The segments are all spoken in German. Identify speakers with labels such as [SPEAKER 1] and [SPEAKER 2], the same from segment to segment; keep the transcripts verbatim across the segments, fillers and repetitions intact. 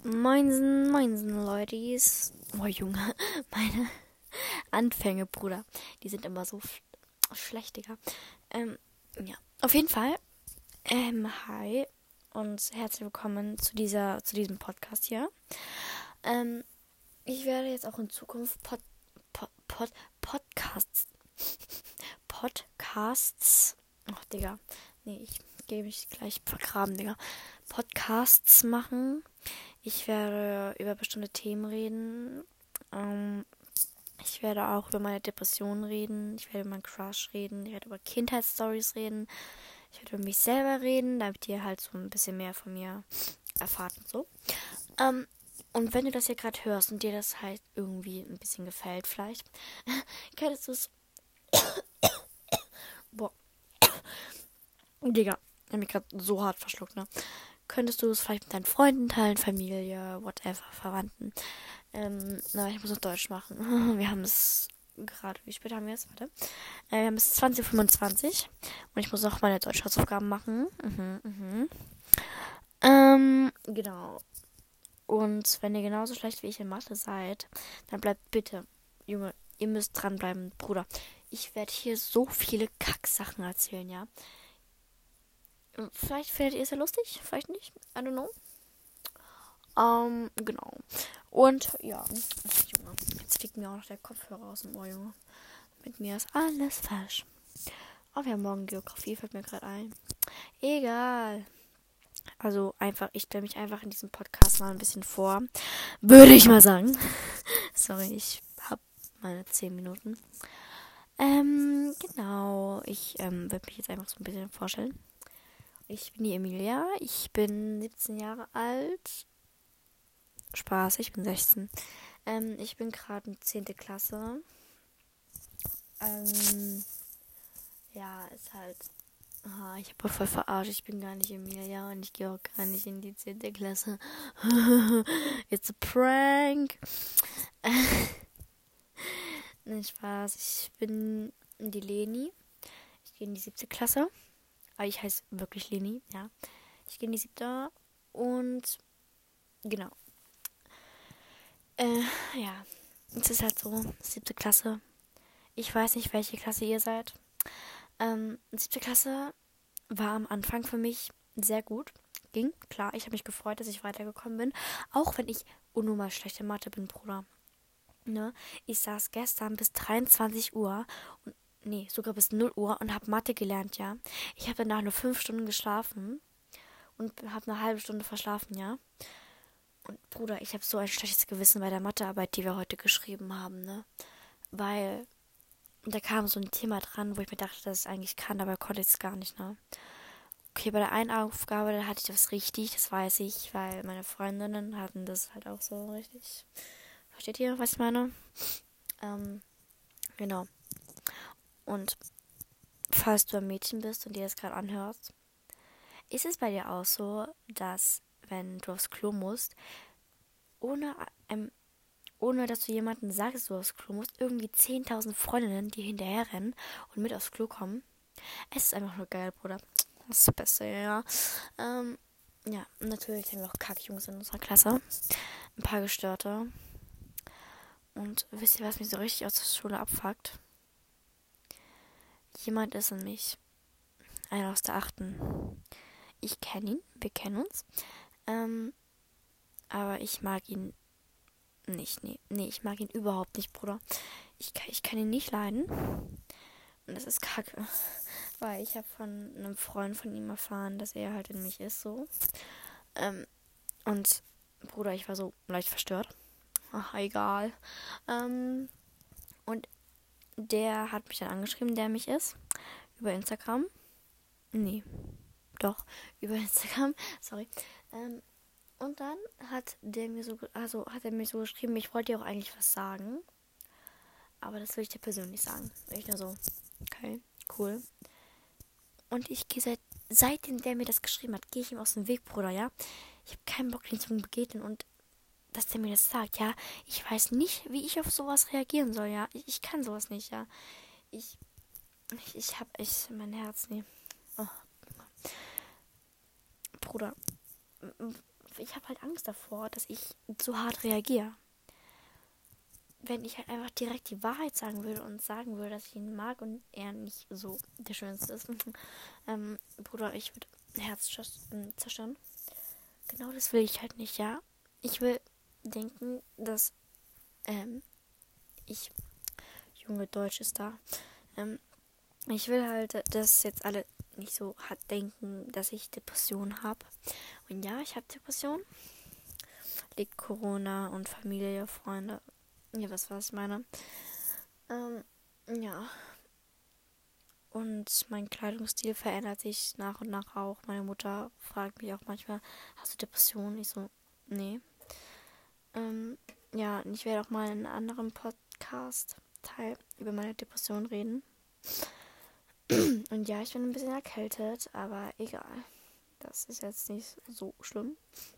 [SPEAKER 1] Moinsen, moinsen, Leutis. Oh, Junge, meine Anfänge, Bruder. Die sind immer so f- schlecht, Digga. Ähm, ja. Auf jeden Fall, ähm, hi und herzlich willkommen zu dieser, zu diesem Podcast hier. Ähm, ich werde jetzt auch in Zukunft Pod, Pod, Pod, Podcasts, Podcasts, ach, Digga, nee, ich gehe mich gleich vergraben, Digga. Podcasts machen. Ich werde über bestimmte Themen reden. Ähm, ich werde auch über meine Depression reden. Ich werde über meinen Crush reden. Ich werde über Kindheitsstories reden. Ich werde über mich selber reden, damit ihr halt so ein bisschen mehr von mir erfahrt und so. Ähm, und wenn du das hier gerade hörst und dir das halt irgendwie ein bisschen gefällt, vielleicht, könntest du es. Boah, Digga, ich hab mich gerade so hart verschluckt, ne? Könntest du es vielleicht mit deinen Freunden teilen, Familie, whatever, Verwandten. Ähm, na, ich muss auf Deutsch machen. Wir haben es gerade, wie spät haben wir es? Warte. Äh, wir haben es zwanzig Uhr fünfundzwanzig und ich muss noch meine Deutsch-Hausaufgaben machen. Mhm, mhm. Ähm, genau. Und wenn ihr genauso schlecht wie ich in Mathe seid, dann bleibt bitte, Junge, ihr müsst dranbleiben, Bruder. Ich werde hier so viele Kacksachen erzählen, ja. Vielleicht findet ihr es ja lustig, vielleicht nicht. I don't know. Ähm, genau. Und ja, ach, Junge, jetzt fliegt mir auch noch der Kopfhörer aus dem Ohr, Junge. Mit mir ist alles falsch. Oh, wir haben morgen Geografie, fällt mir gerade ein. Egal. Also einfach, ich stelle mich einfach in diesem Podcast mal ein bisschen vor. Würde ich mal sagen. Sorry, ich habe meine zehn Minuten. Ähm, genau. Ich ähm, würde mich jetzt einfach so ein bisschen vorstellen. Ich bin die Emilia. Ich bin siebzehn Jahre alt. Spaß, ich bin sechzehn. Ähm, ich bin gerade in zehnte Klasse. Ähm, ja, ist halt. Ah, ich habe voll verarscht. Ich bin gar nicht Emilia und ich gehe auch gar nicht in die zehnte Klasse. It's a prank. Nein, Spaß. Ich bin die Leni. Ich gehe in die siebte Klasse. Aber ich heiße wirklich Leni, ja. Ich gehe in die siebte und genau. Äh, ja. Es ist halt so, siebte Klasse. Ich weiß nicht, welche Klasse ihr seid. Ähm, siebte Klasse war am Anfang für mich sehr gut. Ging, klar, ich habe mich gefreut, dass ich weitergekommen bin. Auch wenn ich unnormal schlechte Mathe bin, Bruder. Ne? Ich saß gestern bis dreiundzwanzig Uhr und nee, sogar bis null Uhr und habe Mathe gelernt, ja. Ich habe danach nur fünf Stunden geschlafen und habe eine halbe Stunde verschlafen, ja. Und Bruder, ich habe so ein schlechtes Gewissen bei der Mathearbeit, die wir heute geschrieben haben, ne? Weil da kam so ein Thema dran, wo ich mir dachte, dass ich es eigentlich kann, aber konnte ich es gar nicht, ne? Okay, bei der einen Aufgabe, da hatte ich das richtig, das weiß ich, weil meine Freundinnen hatten das halt auch so richtig. Versteht ihr, was ich meine? Ähm, genau. Und falls du ein Mädchen bist und dir das gerade anhörst, ist es bei dir auch so, dass, wenn du aufs Klo musst, ohne, ähm, ohne dass du jemanden sagst, dass du aufs Klo musst, irgendwie zehntausend Freundinnen dir hinterher rennen und mit aufs Klo kommen? Es ist einfach nur geil, Bruder. Das ist das Beste, ja. Ähm, ja, natürlich haben wir auch Kackjungs in unserer Klasse. Ein paar Gestörte. Und wisst ihr, was mich so richtig aus der Schule abfuckt? Jemand ist in mich. Einer aus der achten. Ich kenne ihn, wir kennen uns. Ähm, aber ich mag ihn nicht. Nee, nee, ich mag ihn überhaupt nicht, Bruder. Ich, ich kann ihn nicht leiden. Und das ist kacke. Weil ich habe von einem Freund von ihm erfahren, dass er halt in mich ist, so. Ähm, und Bruder, ich war so leicht verstört. Ach, egal. Ähm, und der hat mich dann angeschrieben, der mich ist. Über Instagram. Nee, doch, über Instagram. Sorry. Ähm, und dann hat der mir so, also hat er mir so geschrieben, ich wollte dir auch eigentlich was sagen. Aber das will ich dir persönlich sagen. Ich nur so, okay, cool. Und ich gehe seit, seitdem der mir das geschrieben hat, gehe ich ihm aus dem Weg, Bruder, ja. Ich habe keinen Bock, den zu begegnen und dass der mir das sagt, ja. Ich weiß nicht, wie ich auf sowas reagieren soll, ja. Ich, ich kann sowas nicht, ja. Ich, ich, ich hab, ich, mein Herz, nee. Oh, Bruder, ich habe halt Angst davor, dass ich zu hart reagiere. Wenn ich halt einfach direkt die Wahrheit sagen würde und sagen würde, dass ich ihn mag und er nicht so der Schönste ist. ähm, Bruder, ich würde Herz zerstören. Genau das will ich halt nicht, ja. Ich will denken, dass, ähm, ich, Junge, Deutsch ist da. Ähm, ich will halt, dass jetzt alle nicht so hart denken, dass ich Depressionen habe. Und ja, ich habe Depressionen. Liegt Corona und Familie, Freunde. Ihr wisst, was ich meine. Ähm, ja. Und mein Kleidungsstil verändert sich nach und nach auch. Meine Mutter fragt mich auch manchmal, hast du Depressionen? Ich so, nee. Ähm, ja, und ich werde auch mal in einem anderen Podcast-Teil über meine Depression reden. Und ja, ich bin ein bisschen erkältet, aber egal. Das ist jetzt nicht so schlimm.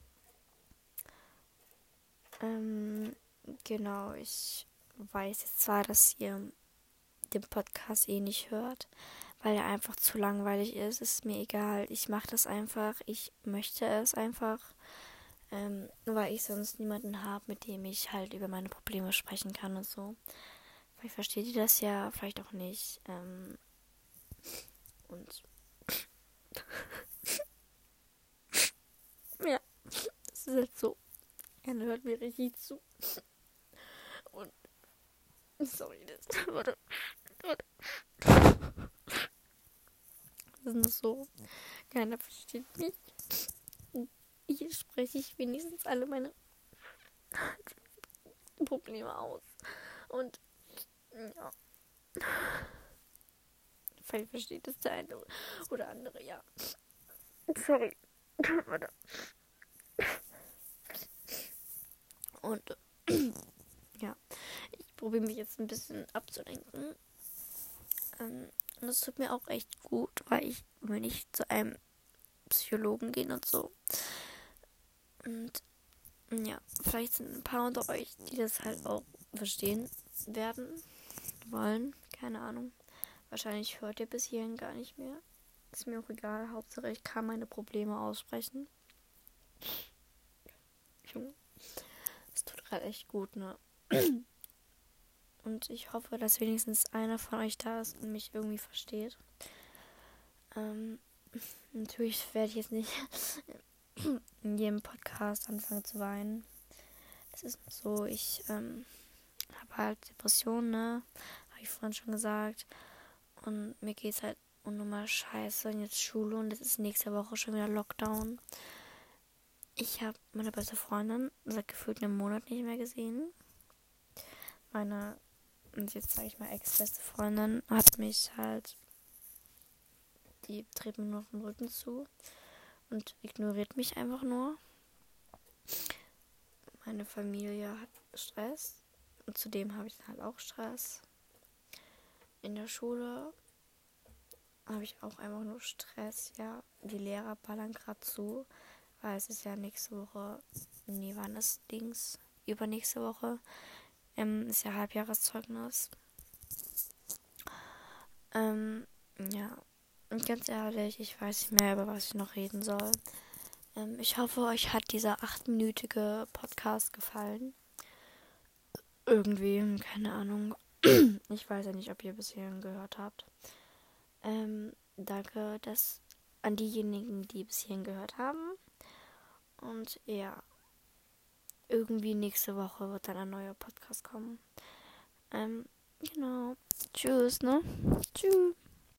[SPEAKER 1] Ähm, genau, ich weiß jetzt zwar, dass ihr den Podcast eh nicht hört, weil er einfach zu langweilig ist. Ist mir egal. Ich mache das einfach. Ich möchte es einfach. Ähm, weil ich sonst niemanden habe, mit dem ich halt über meine Probleme sprechen kann und so. Vielleicht versteht ihr das ja, vielleicht auch nicht. Ähm, und ja, das ist halt so. Er hört mir richtig zu. Und sorry, das wurde. Das ist so. Keiner versteht mich. Hier spreche ich wenigstens alle meine Probleme aus. Und ja. Vielleicht versteht es der eine oder andere, ja. Sorry. Und ja, ich probiere mich jetzt ein bisschen abzulenken. Ähm, und es tut mir auch echt gut, weil ich will nicht zu einem Psychologen gehen und so. Und ja, vielleicht sind ein paar unter euch, die das halt auch verstehen werden, wollen. Keine Ahnung. Wahrscheinlich hört ihr bis hierhin gar nicht mehr. Ist mir auch egal. Hauptsache ich kann meine Probleme aussprechen. Junge. Das tut gerade echt gut, ne? Und ich hoffe, dass wenigstens einer von euch da ist und mich irgendwie versteht. Ähm, natürlich werde ich jetzt nicht in jedem Podcast anfangen zu weinen. Es ist so, ich ähm, habe halt Depressionen, ne? Habe ich vorhin schon gesagt. Und mir geht's halt unnormal scheiße. Und jetzt Schule und jetzt ist nächste Woche schon wieder Lockdown. Ich habe meine beste Freundin seit gefühlt einem Monat nicht mehr gesehen. Meine, und jetzt sage ich mal ex-beste Freundin, hat mich halt, die dreht mir nur auf den Rücken zu und ignoriert mich einfach nur. Meine Familie hat Stress und zudem habe ich halt auch Stress. In der Schule habe ich auch einfach nur Stress, ja. Die Lehrer ballern gerade zu, weil es ist ja nächste Woche, nee, wann ist Dings? Übernächste Woche ähm, ist ja Halbjahreszeugnis. Ähm, ja. Und ganz ehrlich, ich weiß nicht mehr, über was ich noch reden soll. Ähm, ich hoffe, euch hat dieser achtminütige Podcast gefallen. Irgendwie, keine Ahnung. Ich weiß ja nicht, ob ihr bis hierhin gehört habt. Ähm, danke dass an diejenigen, die bis hierhin gehört haben. Und ja, irgendwie nächste Woche wird dann ein neuer Podcast kommen. Ähm, genau. Tschüss, ne? Tschüss.